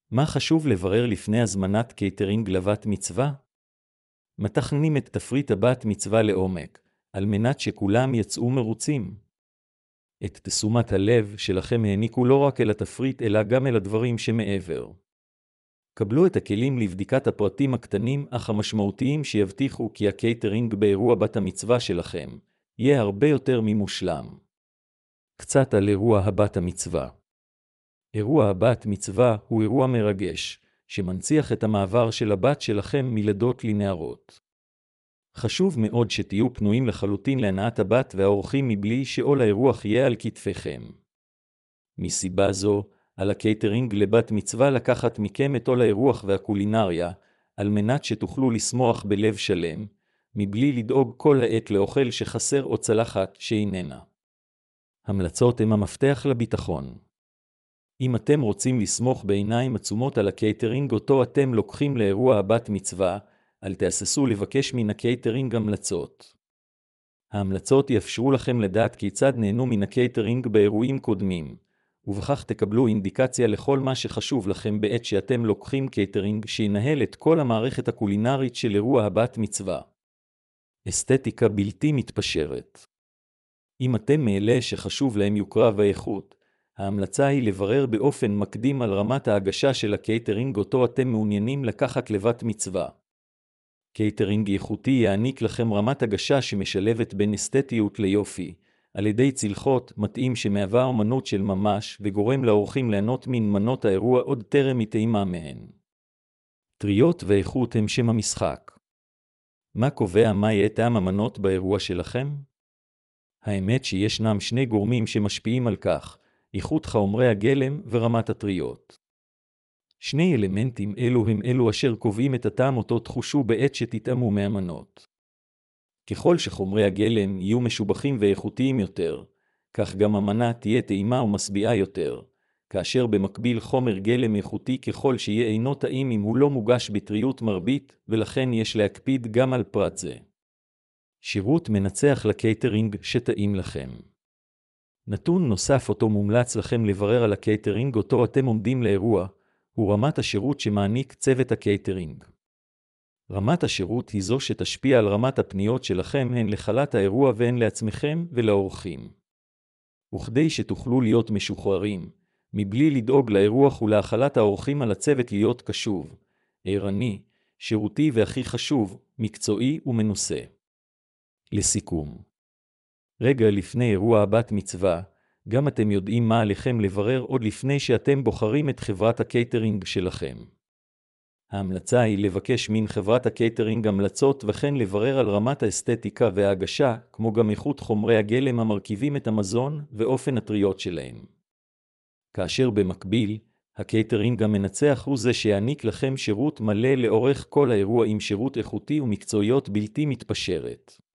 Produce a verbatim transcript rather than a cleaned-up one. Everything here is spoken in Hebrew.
מה חשוב לברר לפני הזמנת קייטרינג לבת מצווה? מתכננים את תפריט הבת מצווה לעומק, על מנת שכולם יצאו מרוצים. את תשומת הלב שלכם העניקו לא רק אל התפריט אלא גם אל הדברים שמעבר. קבלו את הכלים לבדיקת הפרטים הקטנים אך המשמעותיים שיבטיחו כי הקייטרינג באירוע בת המצווה שלכם יהיה הרבה יותר ממושלם. קצת על אירוע הבת המצווה. אירוע הבת מצווה הוא אירוע מרגש, שמנציח את המעבר של הבת שלכם מלידות לנערות. חשוב מאוד שתהיו פנויים לחלוטין להנאת הבת והאורחים מבלי שעול האירוח יהיה על כתפיכם. מסיבה זו, על הקייטרינג לבת מצווה לקחת מכם את עול האירוח והקולינריה, על מנת שתוכלו לשמוח בלב שלם, מבלי לדאוג כל העת לאוכל שחסר או צלחת שאיננה. המלצות הם המפתח לביטחון. אם אתם רוצים לסמוך בעיניים עצומות על הקייטרינג אותו אתם לוקחים לאירוע הבת מצווה, אל תהססו לבקש מן הקייטרינג המלצות. ההמלצות יאפשרו לכם לדעת כיצד נהנו מן הקייטרינג באירועים קודמים, ובכך תקבלו אינדיקציה לכל מה שחשוב לכם בעת שאתם לוקחים קייטרינג שינהל את כל המערכת הקולינרית של אירוע הבת מצווה. אסתטיקה בלתי מתפשרת. אם אתם מאלה שחשוב להם יוקרה ואיכות, ההמלצה היא לברר באופן מקדים על רמת ההגשה של הקייטרינג אותו אתם מעוניינים לקחת לבת מצווה. קייטרינג איכותי יעניק לכם רמת הגשה שמשלבת בין אסתטיות ליופי, על ידי צלחות מתאים שמהווה אומנות של ממש וגורם לאורחים ליהנות מן מנות האירוע עוד טרם יטעימה מהן. טריות ואיכות הם שם המשחק. מה קובע מה יהיה טעם המנות באירוע שלכם? האמת שישנם שני גורמים שמשפיעים על כך, איכות חומרי הגלם ורמת הטריות. שני אלמנטים אלו הם אלו אשר קובעים את הטעם אותו תחושו בעת שתטעמו מהמנות. ככל שחומרי הגלם יהיו משובחים ואיכותיים יותר, כך גם המנה תהיה טעימה ומשביעה יותר, כאשר במקביל חומר גלם איכותי ככל שיהיה אינו טעים אם הוא לא מוגש בטריות מרבית, ולכן יש להקפיד גם על פרט זה. שירות מנצח לקייטרינג שטעים לכם. נתון נוסף אותו מומלץ לכם לברר על הקייטרינג אותו אתם עומדים לאירוע, הוא רמת השירות שמעניק צוות הקייטרינג. רמת השירות היא זו שתשפיע על רמת הפניות שלכם הן לחלת האירוע והן לעצמכם ולאורחים. וכדי שתוכלו להיות משוחררים, מבלי לדאוג לאירוח ולהחלת האורחים על הצוות להיות קשוב, ערני, שירותי והכי חשוב, מקצועי ומנוסה. לסיכום. רגע לפני אירוע הבת מצווה, גם אתם יודעים מה עליכם לברר עוד לפני שאתם בוחרים את חברת הקייטרינג שלכם. ההמלצה היא לבקש מן חברת הקייטרינג המלצות וכן לברר על רמת האסתטיקה וההגשה, כמו גם איכות חומרי הגלם המרכיבים את המזון ואופן הטריות שלהם. כאשר במקביל, הקייטרינג המנצח הוא זה שיעניק לכם שירות מלא לאורך כל האירוע עם שירות איכותי ומקצועיות בלתי מתפשרת.